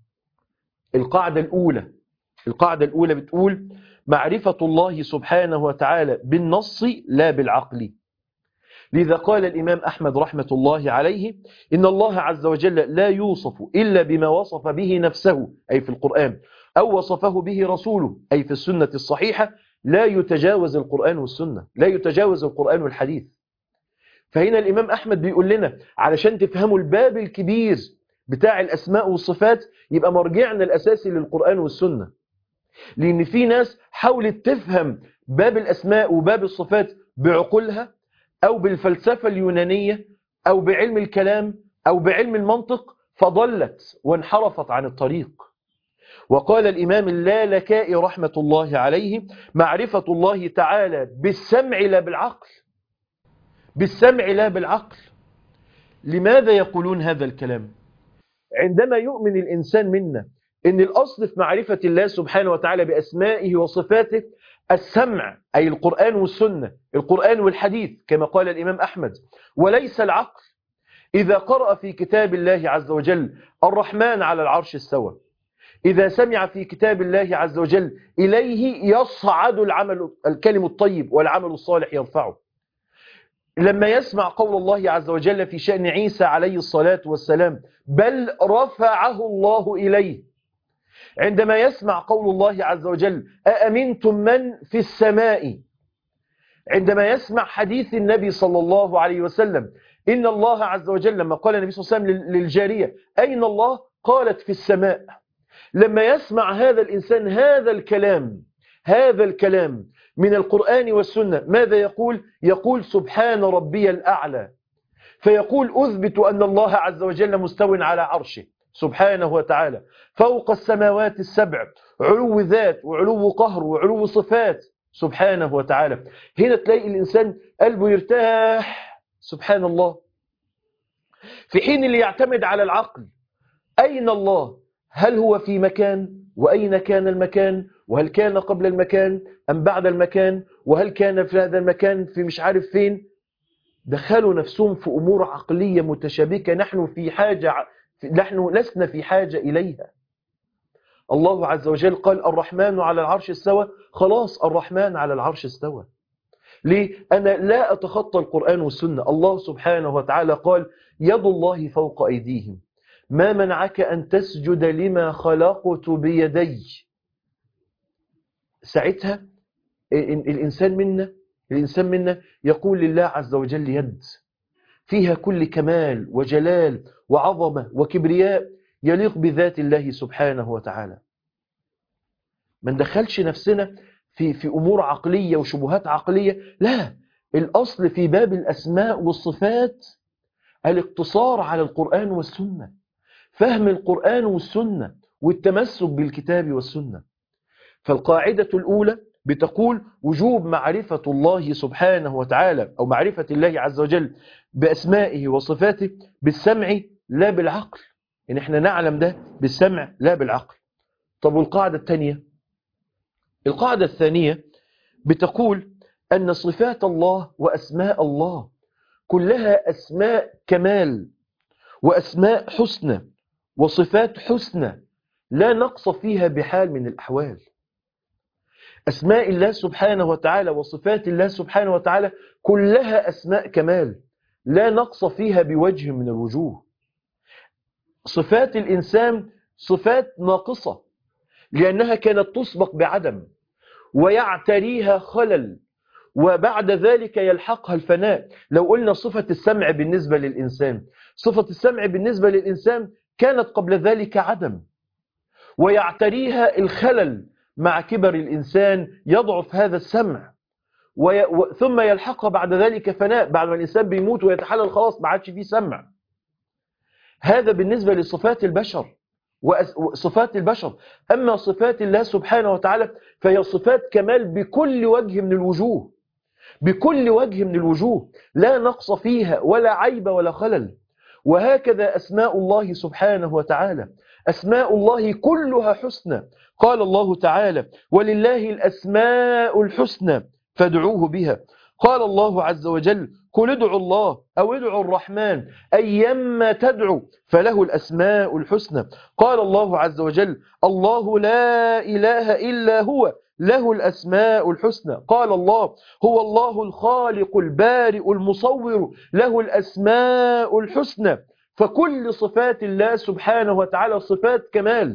القاعدة الأولى القاعدة الأولى بتقول: معرفة الله سبحانه وتعالى بالنص لا بالعقل. لذا قال الإمام أحمد رحمة الله عليه: إن الله عز وجل لا يوصف إلا بما وصف به نفسه أي في القرآن، أو وصفه به رسوله أي في السنة الصحيحة. لا يتجاوز القرآن والسنة، لا يتجاوز القرآن والحديث. فهنا الإمام أحمد بيقول لنا علشان تفهموا الباب الكبير بتاع الأسماء والصفات يبقى مرجعنا الأساسي للقرآن والسنة. لأن في ناس حاولت تفهم باب الأسماء وباب الصفات بعقولها أو بالفلسفة اليونانية أو بعلم الكلام أو بعلم المنطق، فضلت وانحرفت عن الطريق. وقال الإمام اللالكائي رحمة الله عليه: معرفة الله تعالى بالسمع لا بالعقل. بالسمع لا بالعقل. لماذا يقولون هذا الكلام؟ عندما يؤمن الإنسان منا إن الأصل في معرفة الله سبحانه وتعالى بأسمائه وصفاته السمع أي القرآن والسنة، القرآن والحديث كما قال الإمام أحمد، وليس العقل. إذا قرأ في كتاب الله عز وجل الرحمن على العرش استوى، إذا سمع في كتاب الله عز وجل إليه يصعد العمل الكلم الطيب والعمل الصالح يرفعه، لما يسمع قول الله عز وجل في شأن عيسى عليه الصلاة والسلام بل رفعه الله إليه، عندما يسمع قول الله عز وجل أأمنتم من في السماء، عندما يسمع حديث النبي صلى الله عليه وسلم إن الله عز وجل لما قال النبي صلى الله عليه وسلم للجارية أين الله؟ قالت في السماء. لما يسمع هذا الإنسان هذا الكلام هذا الكلام من القرآن والسنة ماذا يقول؟ يقول سبحان ربي الأعلى، فيقول أثبت أن الله عز وجل مستو على عرشه سبحانه وتعالى فوق السماوات السبع، علو ذات وعلو قهر وعلو صفات سبحانه وتعالى. هنا تلاقي الإنسان قلبه يرتاح سبحان الله. في حين اللي يعتمد على العقل أين الله؟ هل هو في مكان؟ وأين كان المكان؟ وهل كان قبل المكان أم بعد المكان؟ وهل كان في هذا المكان في مش عارف فين؟ دخلوا نفسهم في أمور عقلية متشابكة نحن في حاجة نحن لسنا في حاجة إليها. الله عز وجل قال الرحمن على العرش استوى، خلاص الرحمن على العرش استوى. ليه؟ أنا لا أتخطى القرآن والسنة. الله سبحانه وتعالى قال يد الله فوق أيديهم ما منعك أن تسجد لما خلقت بيدي. ساعتها الإنسان منا الإنسان منا يقول لله عز وجل يد فيها كل كمال وجلال وعظمة وكبرياء يليق بذات الله سبحانه وتعالى. ما ندخلش نفسنا في في أمور عقلية وشبهات عقلية، لا، الأصل في باب الأسماء والصفات الاقتصار على القرآن والسنة، فهم القرآن والسنة والتمسك بالكتاب والسنة. فالقاعدة الأولى بتقول وجوب معرفة الله سبحانه وتعالى أو معرفة الله عز وجل بأسمائه وصفاته بالسمع لا بالعقل، إن إحنا نعلم ده بالسمع لا بالعقل. طب والقاعدة الثانية؟ القاعدة الثانية بتقول أن صفات الله وأسماء الله كلها أسماء كمال وأسماء حسنى وصفات حسنى لا نقص فيها بحال من الأحوال. أسماء الله سبحانه وتعالى وصفات الله سبحانه وتعالى كلها أسماء كمال لا نقص فيها بوجه من الوجوه. صفات الإنسان صفات ناقصة لأنها كانت تسبق بعدم ويعتريها خلل وبعد ذلك يلحقها الفناء. لو قلنا صفة السمع بالنسبة للإنسان، صفة السمع بالنسبة للإنسان كانت قبل ذلك عدم ويعتريها الخلل، مع كبر الإنسان يضعف هذا السمع وي... و... ثم يلحقها بعد ذلك فناء، بعد ما الإنسان بيموت ويتحلل خلاص ما عادش فيه سمع. هذا بالنسبة لصفات البشر وصفات البشر. أما صفات الله سبحانه وتعالى فهي صفات كمال بكل وجه من الوجوه، بكل وجه من الوجوه لا نقص فيها ولا عيب ولا خلل. وهكذا أسماء الله سبحانه وتعالى، أسماء الله كلها حسنى. قال الله تعالى ولله الأسماء الحسنى فادعوه بها. قال الله عز وجل قل ادعوا الله أو ادعوا الرحمن أيما تدعوا فله الأسماء الحسنى. قال الله عز وجل الله لا إله إلا هو له الأسماء الحسنى. قال الله هو الله الخالق البارئ المصور له الأسماء الحسنى. فكل صفات الله سبحانه وتعالى صفات كمال،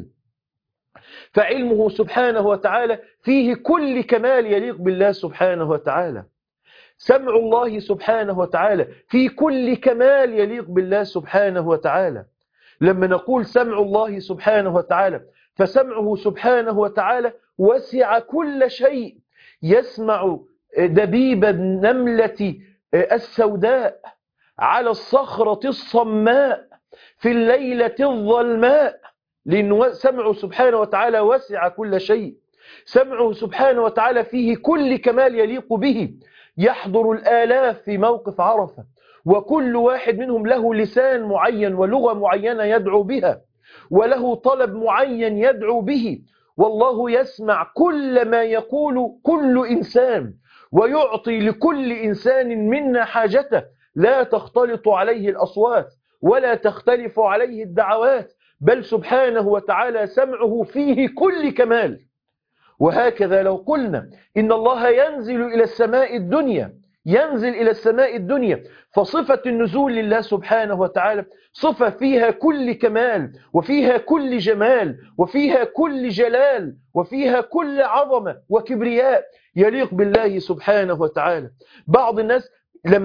فعلمه سبحانه وتعالى فيه كل كمال يليق بالله سبحانه وتعالى. سمع الله سبحانه وتعالى في كل كمال يليق بالله سبحانه وتعالى. لما نقول سمع الله سبحانه وتعالى فسمعه سبحانه وتعالى وسع كل شيء، يسمع دبيب النملة السوداء على الصخرة الصماء في الليلة الظلماء، لأن سمعه سبحانه وتعالى وسع كل شيء. سمعه سبحانه وتعالى فيه كل كمال يليق به. يحضر الآلاف في موقف عرفة وكل واحد منهم له لسان معين ولغة معينة يدعو بها وله طلب معين يدعو به، والله يسمع كل ما يقول كل إنسان ويعطي لكل إنسان منا حاجته، لا تختلط عليه الأصوات ولا تختلف عليه الدعوات، بل سبحانه وتعالى سمعه فيه كل كمال. وهكذا لو قلنا إن الله ينزل إلى السماء الدنيا ينزل إلى السماء الدنيا فصفة النزول لله سبحانه وتعالى صفة فيها كل كمال وفيها كل جمال وفيها كل جلال وفيها كل عظمة وكبرياء يليق بالله سبحانه وتعالى. بعض الناس لما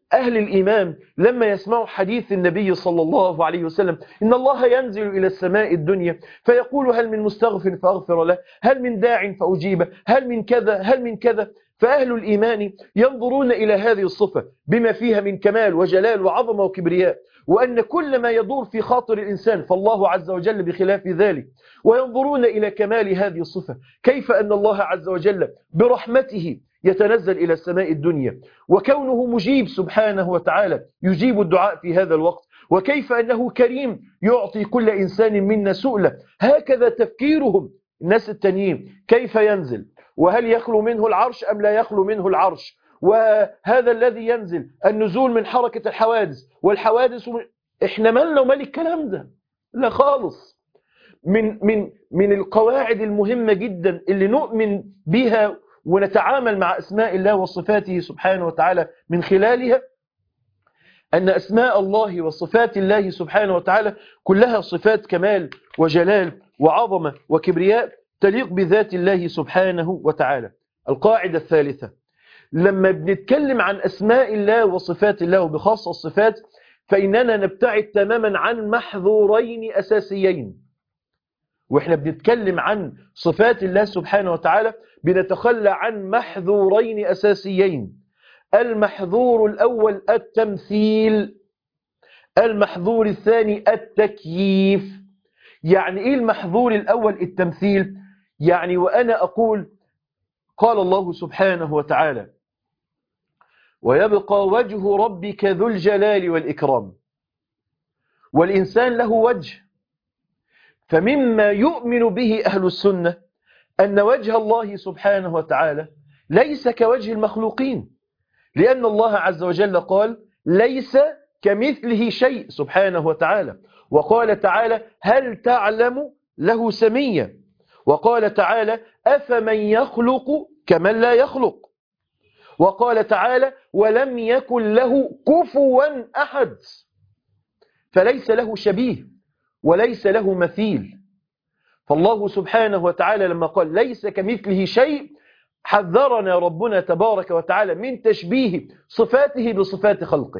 أهل الإيمان لما يسمعوا حديث النبي صلى الله عليه وسلم إن الله ينزل إلى السماء الدنيا فيقول هل من مستغفر فأغفر له، هل من داع فأجيبه، هل من كذا هل من كذا، فأهل الإيمان ينظرون إلى هذه الصفة بما فيها من كمال وجلال وعظمة وكبرياء، وأن كل ما يدور في خاطر الإنسان فالله عز وجل بخلاف ذلك، وينظرون إلى كمال هذه الصفة، كيف أن الله عز وجل برحمته يتنزل إلى السماء الدنيا، وكونه مجيب سبحانه وتعالى يجيب الدعاء في هذا الوقت، وكيف أنه كريم يعطي كل إنسان منا سؤله. هكذا تفكيرهم الناس التانيين، كيف ينزل، وهل يخلو منه العرش أم لا يخلو منه العرش، وهذا الذي ينزل النزول من حركة الحوادث والحوادث من... احنا مالنا ومال الكلام ده؟ لا خالص. من من من القواعد المهمة جدا اللي نؤمن بها ونتعامل مع أسماء الله وصفاته سبحانه وتعالى من خلالها أن أسماء الله وصفات الله سبحانه وتعالى كلها صفات كمال وجلال وعظمة وكبرياء تليق بذات الله سبحانه وتعالى. القاعدة الثالثة، لما بنتكلم عن أسماء الله وصفات الله وبخاصة الصفات فإننا نبتعد تماما عن محظورين أساسيين. وإحنا بنتكلم عن صفات الله سبحانه وتعالى بنتخلى عن محظورين أساسيين. المحظور الأول التمثيل، المحظور الثاني التكييف. يعني إيه المحظور الأول التمثيل؟ يعني وأنا أقول قال الله سبحانه وتعالى ويبقى وجه ربك ذو الجلال والإكرام، والإنسان له وجه، فمما يؤمن به أهل السنة أن وجه الله سبحانه وتعالى ليس كوجه المخلوقين، لأن الله عز وجل قال ليس كمثله شيء سبحانه وتعالى، وقال تعالى هل تعلم له سميا، وقال تعالى أفمن يخلق كمن لا يخلق، وقال تعالى ولم يكن له كفوا أحد، فليس له شبيه وليس له مثيل. فالله سبحانه وتعالى لما قال ليس كمثله شيء حذرنا ربنا تبارك وتعالى من تشبيه صفاته بصفات خلقه.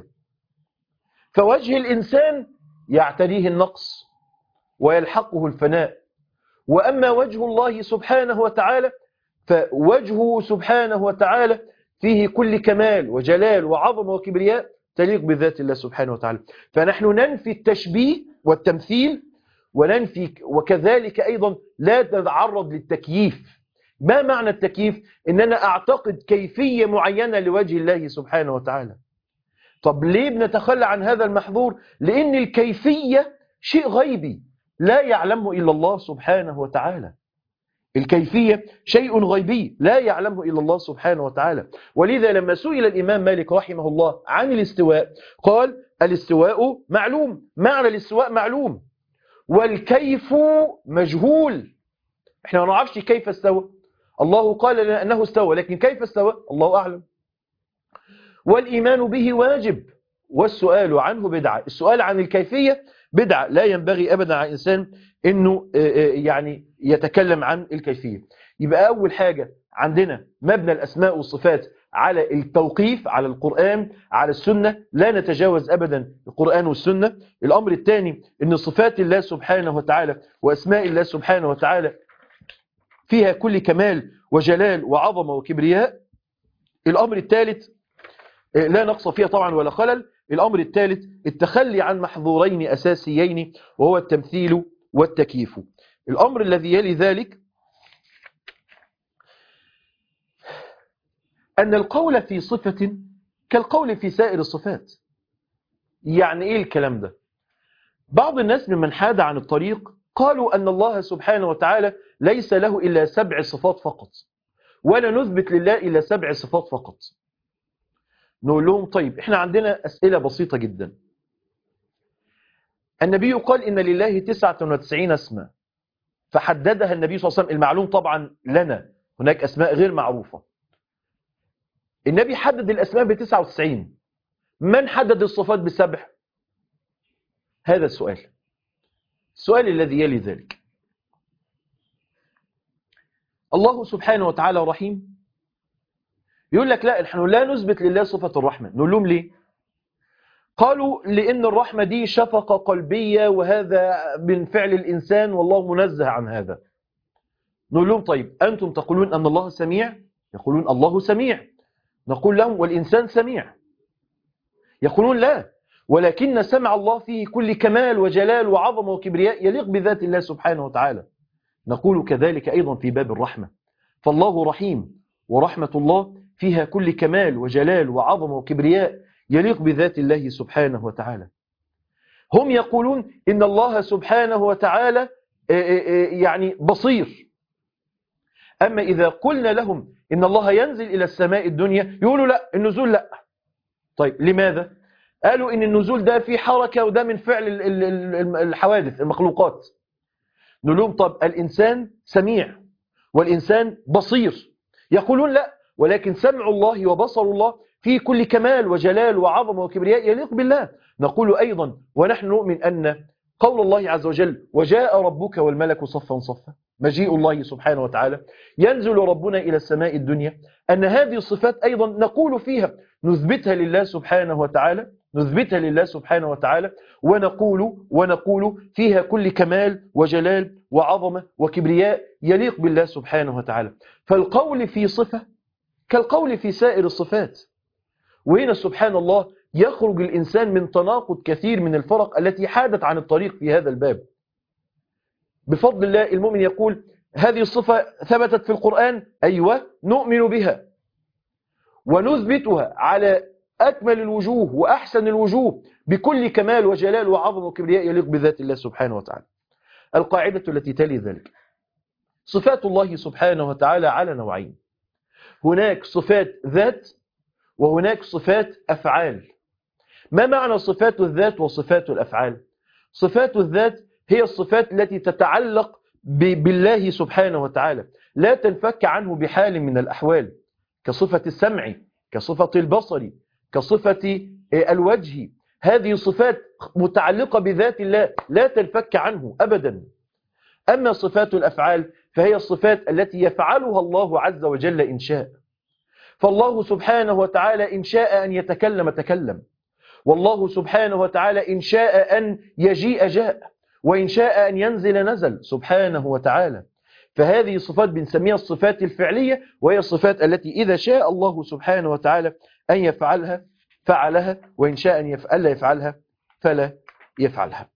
فوجه الإنسان يعتريه النقص ويلحقه الفناء، وأما وجه الله سبحانه وتعالى فوجهه سبحانه وتعالى فيه كل كمال وجلال وعظمة وكبرياء تليق بذات الله سبحانه وتعالى. فنحن ننفي التشبيه والتمثيل وننفي، وكذلك أيضا لا نتعرض للتكييف. ما معنى التكييف؟ إن أنا أعتقد كيفية معينة لوجه الله سبحانه وتعالى. طب ليه بنتخلى عن هذا المحظور؟ لأن الكيفية شيء غيبي لا يعلمه إلا الله سبحانه وتعالى. الكيفية شيء غيبي لا يعلمه إلا الله سبحانه وتعالى. ولذا لما سئل الإمام مالك رحمه الله عن الاستواء قال الاستواء معلوم، معنى الاستواء معلوم، والكيف مجهول. احنا ما نعرفش كيف استوى، الله قال لنا أنه استوى، لكن كيف استوى الله أعلم. والإيمان به واجب، والسؤال عنه بدعة. السؤال عن الكيفية بدعة، لا ينبغي أبدا على الإنسان أنه يعني يتكلم عن الكيفية. يبقى أول حاجة عندنا مبنى الأسماء والصفات على التوقيف، على القرآن، على السنة، لا نتجاوز أبدا القرآن والسنة. الأمر الثاني أن صفات الله سبحانه وتعالى وأسماء الله سبحانه وتعالى فيها كل كمال وجلال وعظمة وكبرياء. الأمر الثالث لا نقص فيها طبعا ولا خلل. الأمر الثالث التخلي عن محظورين أساسيين وهو التمثيل والتكييف. الأمر الذي يلي ذلك أن القول في صفة كالقول في سائر الصفات. يعني إيه الكلام ده؟ بعض الناس ممن حاد عن الطريق قالوا أن الله سبحانه وتعالى ليس له إلا سبع صفات فقط، ولا نثبت لله إلا سبع صفات فقط. نقول لهم طيب احنا عندنا أسئلة بسيطة جدا. النبي قال إن لله تسعة وتسعين اسما، فحددها النبي صلى الله عليه وسلم. المعلوم طبعا لنا هناك أسماء غير معروفة، النبي حدد الأسماء بتسعة وتسعين. من حدد الصفات بسبع؟ هذا السؤال. السؤال الذي يلي ذلك، الله سبحانه وتعالى رحيم، يقول لك لا نحن لا نثبت لله صفة الرحمة. نقول لهم ليه؟ قالوا لأن الرحمة دي شفقة قلبية وهذا من فعل الإنسان والله منزه عن هذا. نقول لهم طيب أنتم تقولون أن الله سميع؟ يقولون الله سميع. نقول لهم والإنسان سميع؟ يقولون لا، ولكن سمع الله فيه كل كمال وجلال وعظمة وكبرياء يليق بذات الله سبحانه وتعالى. نقول كذلك أيضا في باب الرحمة، فالله رحيم ورحمة الله فيها كل كمال وجلال وعظمة وكبرياء يليق بذات الله سبحانه وتعالى. هم يقولون إن الله سبحانه وتعالى يعني بصير، أما إذا قلنا لهم إن الله ينزل إلى السماء الدنيا يقولوا لا، النزول لا. طيب لماذا؟ قالوا إن النزول ده في حركة وده من فعل الحوادث المخلوقات. نقول لهم طب الإنسان سميع والإنسان بصير، يقولون لا، ولكن سمع الله وبصر الله في كل كمال وجلال وعظمة وكبرياء يليق بالله. نقول أيضا ونحن نؤمن أن قول الله عز وجل وجاء ربك والملك صفا صفا، مجيء الله سبحانه وتعالى، ينزل ربنا إلى السماء الدنيا، أن هذه الصفات أيضا نقول فيها نثبتها لله سبحانه وتعالى، نثبتها لله سبحانه وتعالى ونقول ونقول فيها كل كمال وجلال وعظمة وكبرياء يليق بالله سبحانه وتعالى. فالقول في صفة كالقول في سائر الصفات. وهنا سبحان الله يخرج الإنسان من تناقض كثير من الفرق التي حادت عن الطريق في هذا الباب. بفضل الله المؤمن يقول هذه الصفة ثبتت في القرآن، أيوة نؤمن بها ونثبتها على أكمل الوجوه وأحسن الوجوه بكل كمال وجلال وعظم وكبرياء يليق بذات الله سبحانه وتعالى. القاعدة التي تلي ذلك صفات الله سبحانه وتعالى على نوعين، هناك صفات ذات وهناك صفات أفعال. ما معنى صفات الذات وصفات الأفعال؟ صفات الذات هي الصفات التي تتعلق بالله سبحانه وتعالى، لا تنفك عنه بحال من الأحوال، كصفة السمع، كصفة البصر، كصفة الوجه. هذه صفات متعلقة بذات الله لا تنفك عنه أبدا. أما صفات الأفعال فهي الصفات التي يفعلها الله عز وجل إن شاء. فالله سبحانه وتعالى إن شاء أن يتكلم تكلم، والله سبحانه وتعالى إن شاء أن يجيء جاء، وإن شاء أن ينزل نزل سبحانه وتعالى. فهذه صفات بنسميها الصفات الفعلية، وهي الصفات التي إذا شاء الله سبحانه وتعالى أن يفعلها فعلها، وإن شاء أن يفعل يفعلها فلا يفعلها.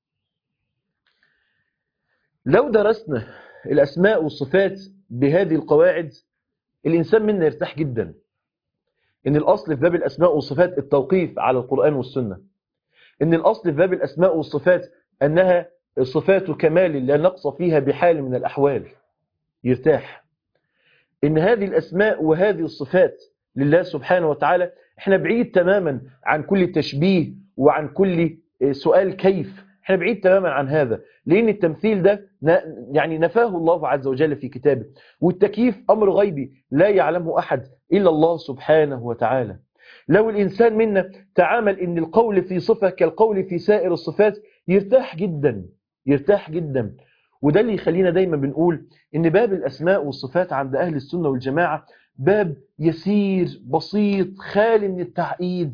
لو درسنا الأسماء والصفات بهذه القواعد الإنسان منا يرتاح جدا. إن الأصل في باب الأسماء والصفات التوقيف على القرآن والسنة، إن الأصل في باب الأسماء والصفات أنها صفات كمال لا نقص فيها بحال من الأحوال، يرتاح. إن هذه الأسماء وهذه الصفات لله سبحانه وتعالى احنا بعيد تماما عن كل تشبيه وعن كل سؤال كيف، احنا بعيد تماما عن هذا، لأن التمثيل ده يعني نفاه الله عز وجل في كتابه، والتكييف أمر غيبي لا يعلمه أحد إلا الله سبحانه وتعالى. لو الإنسان منا تعامل إن القول في صفة كالقول في سائر الصفات يرتاح جدا، يرتاح جدا. وده اللي يخلينا دايما بنقول إن باب الأسماء والصفات عند أهل السنة والجماعة باب يسير بسيط خالي من التعقيد.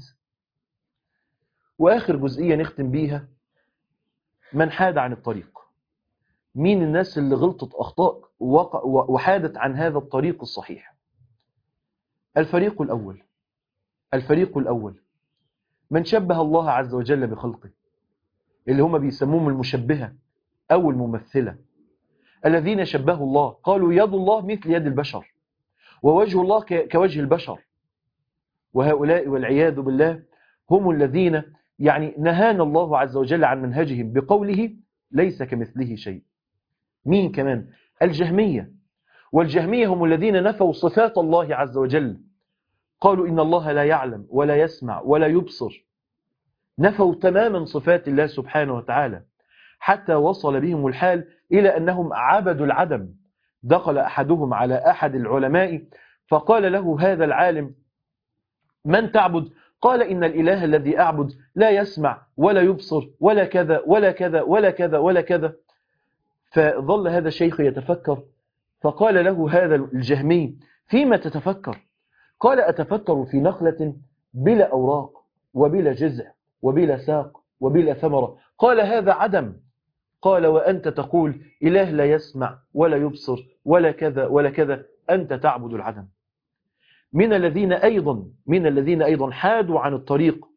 وآخر جزئية نختم بيها، من حاد عن الطريق. مين الناس اللي غلطت أخطاء وحادت عن هذا الطريق الصحيح؟ الفريق الأول الفريق الأول من شبه الله عز وجل بخلقه، اللي هم بيسموهم المشبهة أو الممثلة، الذين شبهوا الله قالوا يد الله مثل يد البشر ووجه الله كوجه البشر. وهؤلاء والعياذ بالله هم الذين يعني نهانا الله عز وجل عن منهجهم بقوله ليس كمثله شيء. مين كمان؟ الجهمية. والجهمية هم الذين نفوا صفات الله عز وجل، قالوا إن الله لا يعلم ولا يسمع ولا يبصر، نفوا تماما صفات الله سبحانه وتعالى، حتى وصل بهم الحال إلى أنهم عبدوا العدم. دخل أحدهم على أحد العلماء فقال له هذا العالم من تعبد؟ قال إن الإله الذي أعبد لا يسمع ولا يبصر ولا كذا ولا كذا ولا كذا ولا كذا. فظل هذا الشيخ يتفكر، فقال له هذا الجهمي فيما تتفكر؟ قال أتفكر في نخلة بلا أوراق وبلا جذع وبلا ساق وبلا ثمرة. قال هذا عدم. قال وأنت تقول إله لا يسمع ولا يبصر ولا كذا ولا كذا، أنت تعبد العدم. من الذين أيضا من الذين أيضا حادوا عن الطريق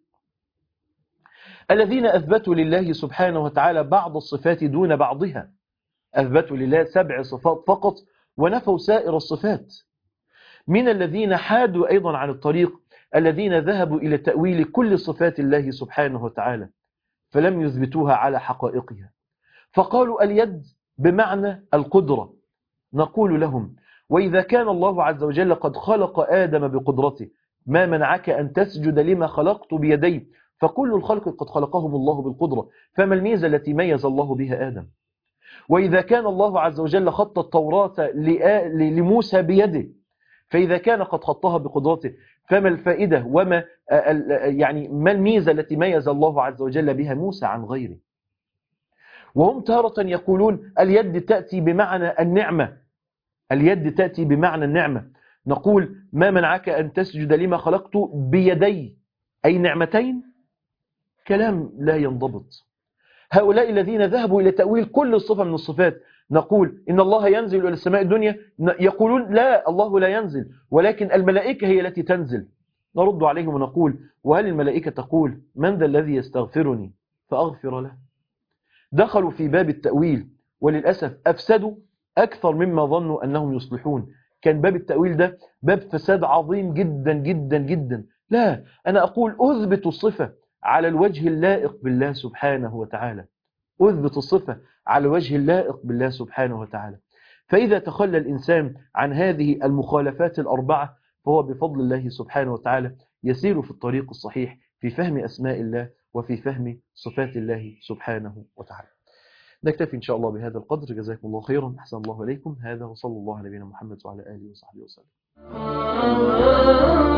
الذين أثبتوا لله سبحانه وتعالى بعض الصفات دون بعضها، أثبتوا لله سبع صفات فقط ونفوا سائر الصفات. من الذين حادوا أيضا عن الطريق الذين ذهبوا إلى تأويل كل صفات الله سبحانه وتعالى فلم يثبتوها على حقائقها، فقالوا اليد بمعنى القدرة. نقول لهم وإذا كان الله عز وجل قد خلق آدم بقدرته ما منعك أن تسجد لما خلقت بيدي، فكل الخلق قد خلقهم الله بالقدرة، فما الميزة التي ميز الله بها آدم؟ وإذا كان الله عز وجل خط التوراة لموسى بيده، فإذا كان قد خطها بقدرته فما الفائدة وما يعني ما الميزة التي ميز الله عز وجل بها موسى عن غيره؟ وهم تارة يقولون اليد تأتي بمعنى النعمة، اليد تأتي بمعنى النعمة. نقول ما منعك أن تسجد لما خلقت بيدي أي نعمتين؟ كلام لا ينضبط. هؤلاء الذين ذهبوا إلى تأويل كل صفة من الصفات، نقول إن الله ينزل إلى السماء الدنيا، يقولون لا، الله لا ينزل ولكن الملائكة هي التي تنزل. نرد عليهم ونقول وهل الملائكة تقول من ذا الذي يستغفرني فأغفر له؟ دخلوا في باب التأويل وللأسف أفسدوا أكثر مما ظنوا أنهم يصلحون. كان باب التأويل ده باب فساد عظيم جدا جدا جدا. لا، أنا أقول أثبت الصفة على الوجه اللائق بالله سبحانه وتعالى، أثبت الصفة على الوجه اللائق بالله سبحانه وتعالى. فإذا تخلى الإنسان عن هذه المخالفات الأربعة فهو بفضل الله سبحانه وتعالى يسير في الطريق الصحيح في فهم أسماء الله وفي فهم صفات الله سبحانه وتعالى. نكتفي إن شاء الله بهذا القدر. جزاكم الله خيرا، أحسن الله إليكم. هذا وصلى الله على نبينا محمد وعلى آله وصحبه وسلم.